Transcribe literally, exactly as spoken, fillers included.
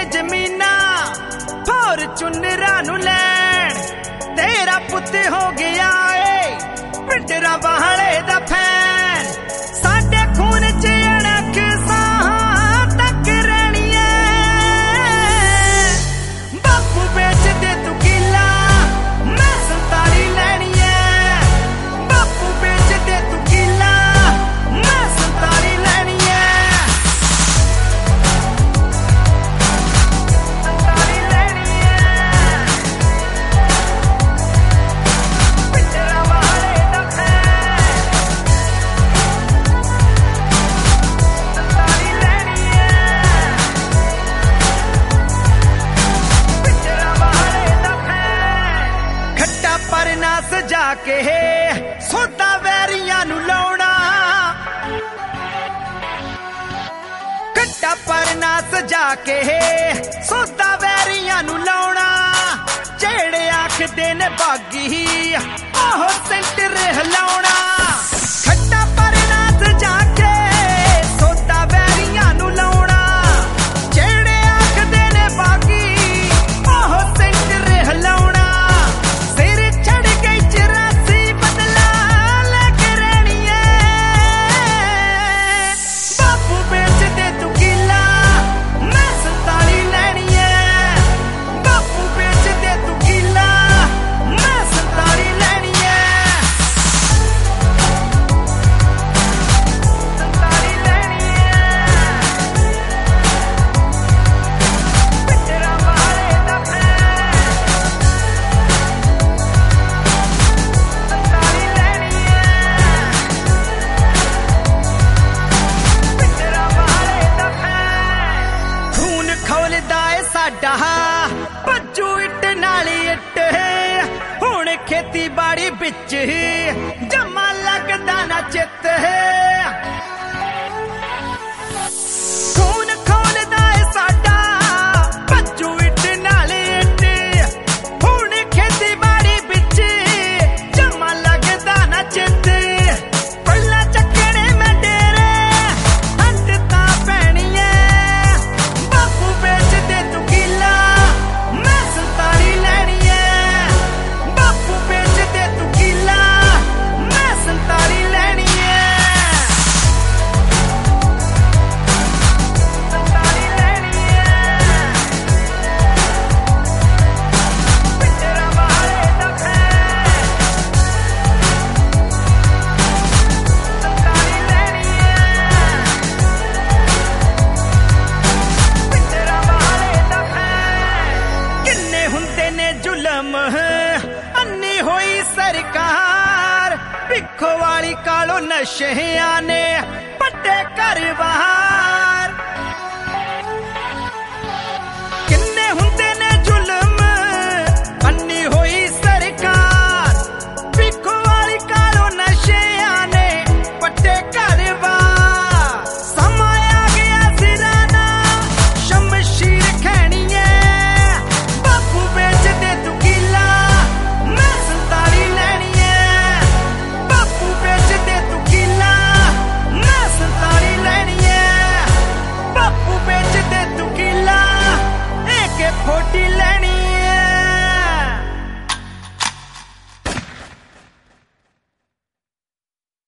जमीना फॉर्चूनरा नू लैण तेरा पुत हो गया ए पिंडरा बहाले दा फैन साडे खून च अणख साहां तक रहनी है बापू बेच दे तू किला मैं संताली लैनी है बापू बेच दे तू किला मैं संताली लैनी है संताली लैनी है पिंडरा बहाले दा फैन संताली लैनी है पिंडरा बहाले दा फैन खट्टा परना सजा के सोता वैरियां नू लाउणा खट्टा परना सजा के सोता वैरियां नू लाउणा जेड़े आखदे ने बागी ओह सेंटर हिलाउणा खट्टा परना सजा के सोता वैरियां नू लाउणा जेड़े आखदे ने बागी ओह सेंटर हिलाउणा सिर चढ़ गई चौरासी बदला लेके रहनी है बापू बेच दे तू किला मैं संताली लैनी है बापू बेच दे तू किला मैं संताली लैनी है संताली लैनी है पिंडरा बहाले दा फैन संताली लैनी है पिंडरा बहाले दा फैन खून खौलदा ए साडा भज्जू इट नाली इट हुण खेतीबाड़ी बिच जमा लगदा ना चित खून खौलदा ए साडा भज्जू इट नाली इट हुण खेतीबाड़ी बिच जमा लगदा ना चित पल्ला चक्कणे मैं डेरे हंड तां पैनी है बापू बेच दे तू किला मैं संताली लैनी है बापू बेच दे तू किला मैं संताली लैनी है संताली लैनी है पिंडरा बहाले दा फैन संताली लैनी है पिंडरा बहाले दा फैन किन्ने हुंदे ने जुलम अन्नी होई सरकार भिखो वाली कालो नशेयां ने पट्टे घर बाहर किन्ने हुंदे ने जुलम अन्नी होई सरकार भिखो वाली कालो नशेयां ने पट्टे घर बाहर समा आ गया सिराना शमशीर खैनी है बापू बेच दे तू किला मैं संताली लैनी है बापू बेच दे तू किला मैं संताली लैनी है बापू बेच दे तू किला एक फोर्टी लैनी